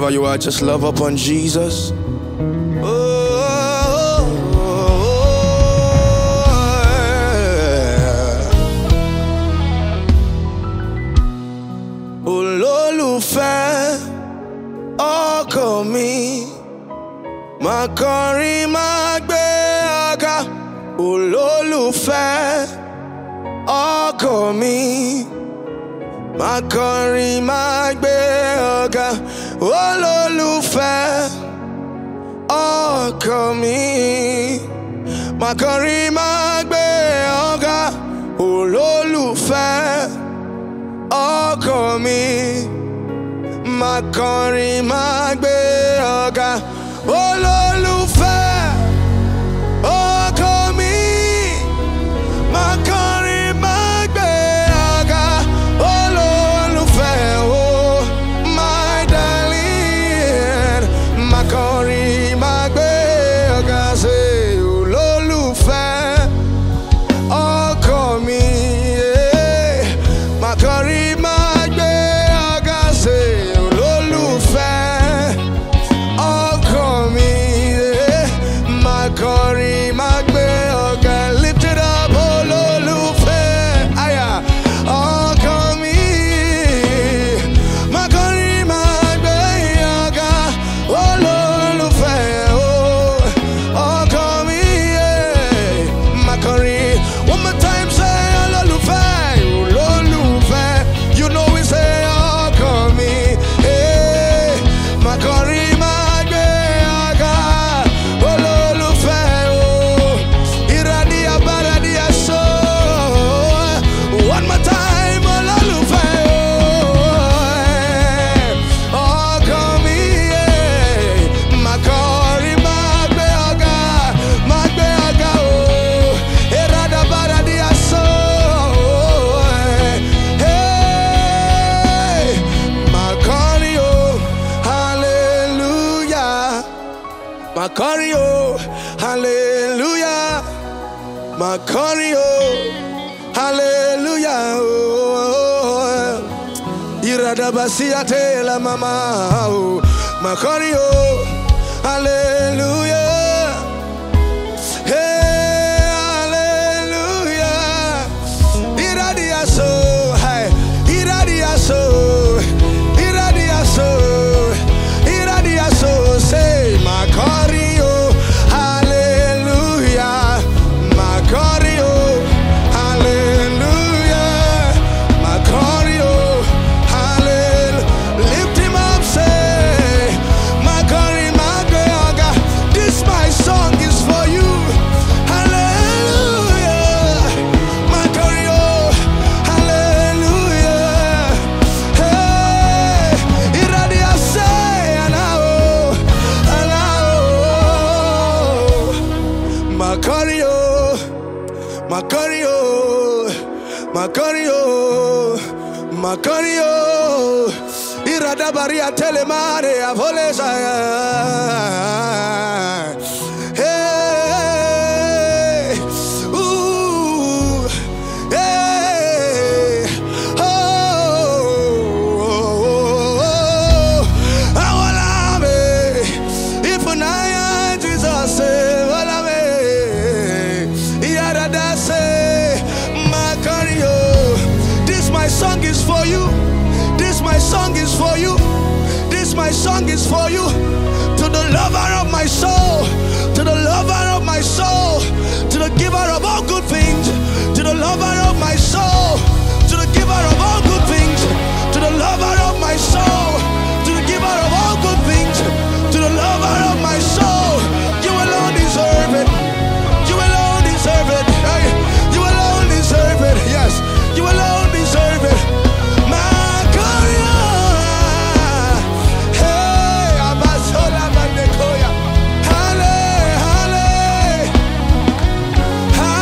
wherever you are, just love upon Jesus. Olólùfẹ́ ọkọ mi, máa kọrin máa gbé ọ̀gá. Olólùfẹ́ ọkọ mi, máa kọrin máa gbé ọ̀gá. Olólùfẹ́ ọkọ mi, máa kọrin máa gbé ọ̀gá. Olólùfẹ́ ọkọ mi, máa kọrin máa gbé ọ̀gá. Olólùfẹ́ ọkọ mi, máa kọrin máa gbé ọ̀gá. Olólùfẹ́ oh my darling, máa kọrin máa gbé ọ̀gá. Ṣe olólùfẹ́ ọkọ mi, máa kọrin máa gbé ọ̀gá. Ṣe olólùfẹ́ ọkọ mi, máa kọrin máa gbé ọ̀gá. Lift it up, olólùfẹ́ àyà ọkọ mi, máa kọrin máa gbé ọ̀gá. Olólùfẹ́ ọkọ mi, máa kọrin. One more time, say olólùfẹ́, olólùfẹ́. You know we say ọkọ mi, máa kọrin máa gbé ọ̀gá. Olólùfẹ́ ìràdíyà bàràdíyà so. One more time, olólùfẹ́ ọkọ mi, máa kọrin máa gbé ọ̀gá. Máa gbé ọ̀gá ìràdà bàràdíyà so. Máa kọrin hallelujah. Máa kọrin hallelujah. Máa kọrin hallelujah. Iradabasiate la mama. Máa kọrin hallelujah. Hey, hallelujah. Iradia so, hey, iradia so, iradia so, iradia so. Say, máa kọrin hallelujah. Máa kọrin hallelujah. Máa kọrin hallelujah. Lift him up, say, máa kọrin máa gbé ọ̀gá. This my song is for you. Hallelujah. Máa kọrin hallelujah. Hey, iradia say, alao, alao. Máa kọrin máa kọrin máa kọrin máa kọrin iradabaria telemare avolesa. Hey, ooh, hey, oh, I wanna be if I Jesus say, wanna be irada say, máa kọrin. This my song is for you. This my song is for you. This my song is for you. To the lover of my soul, to the lover of my soul, to the giver of all good things, to the lover of my soul, to the giver of all good things, to the lover of my soul, to the giver of all good things, to the lover of my soul. You alone deserve it. You alone deserve it. Hey, you alone deserve it. Yes, you alone deserve it. Máa kọrin hey, abasola bandekoya. Halle, halle,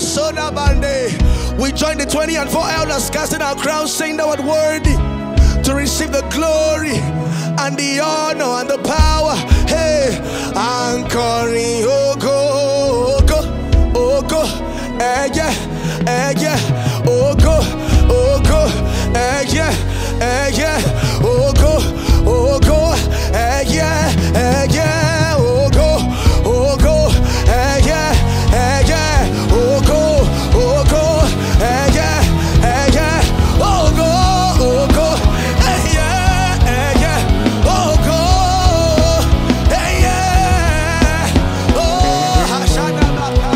We join the 24 elders casting our crowns, saying thou art worthy to receive the glory and the honor and the power. Hey, anchoring, oh go, eh yeah, oh go, eh yeah, oh go, eh yeah, oh go, eh yeah, oh go, eh yeah, oh go, eh yeah, oh go, eh yeah, oh hashana baka,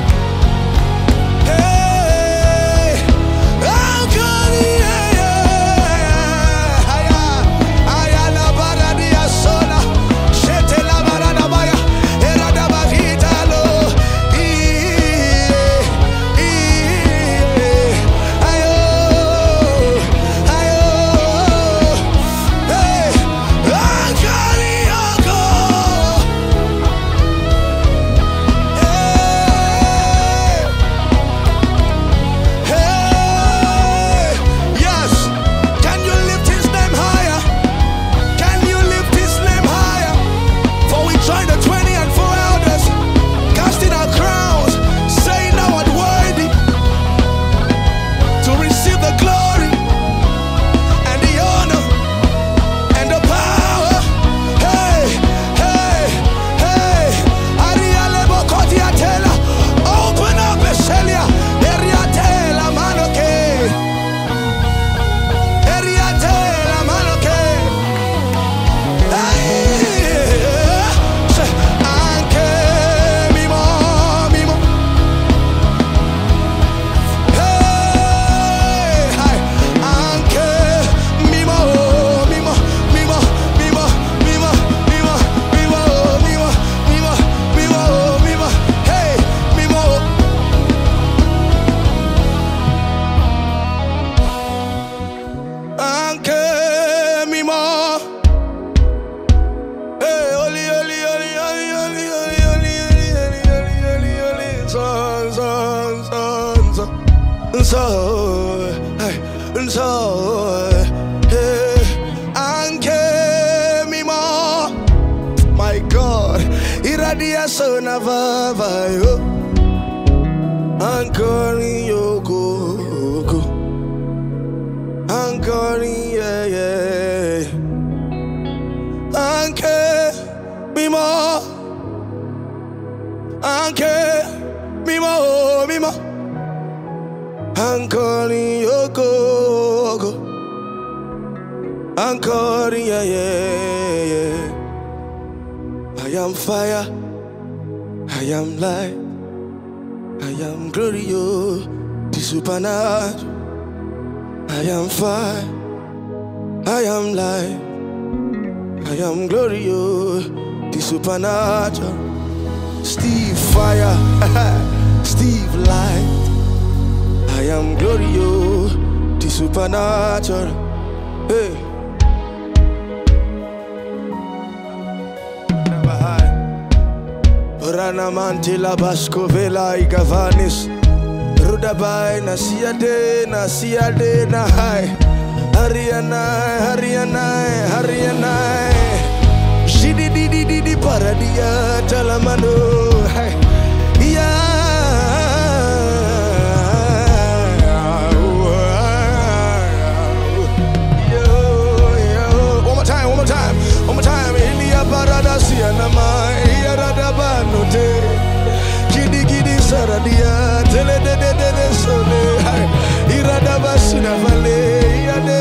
hey, I'm coming, ayana baradia sola, shete la barada baya, erada barita lo, my God, iradia sona vava yo, anchoring yo go, anchoring yeah, anchor me more, anchoring yo go, anchoring yeah. I am fire, I am light, I am glory, the supernatural. I am fire, I am light, I am glory, the supernatural. Steve fire, Steve light, I am glory, the supernatural. Hey. Rana mantila basko vela igavanis, rudabai na siade na hai, Hariana, Shidi paradia talamano, hai, One more time, Ilia parada siana mai. Kidi saradia tele de sole irada basina vale yade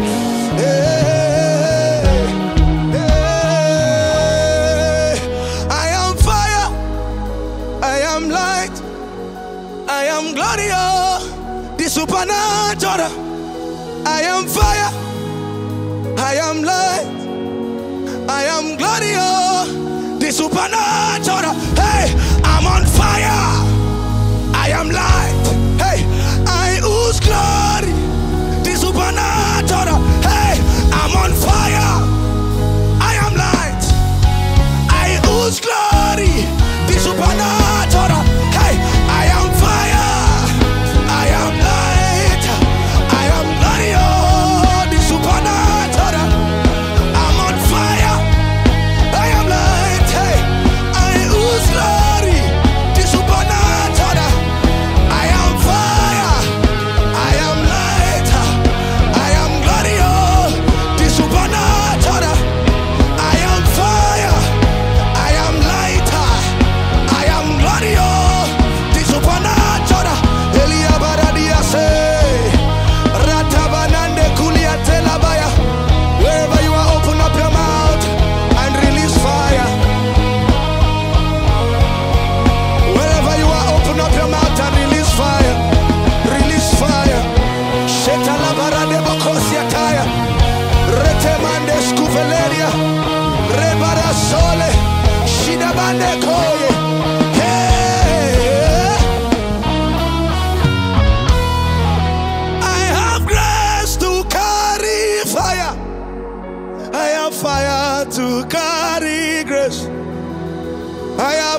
I am fire, I am light, I am glory, the supernatural. I am fire, I am light, I am glory, the supernatural. Hey, I'm on fire, I am light. Hey, I ooze glory, the supernatural. Hey, I'm on fire, I am light. I ooze glory, the supernatural. Hey, I am fire,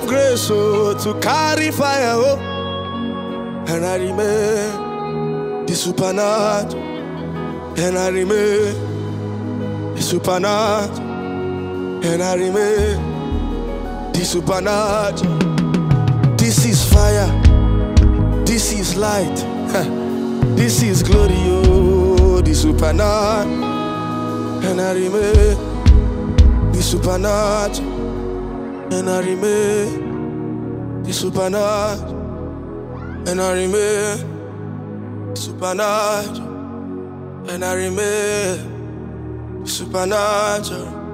grace, oh, to carry fire, oh, and I remain the supernatural, and I remain the supernatural, and I remain the supernatural. This is fire, this is light, this is glory, oh, the supernatural, and I remain the supernatural, and I remain the supernatural, and I remain supernatural, and I remain supernatural.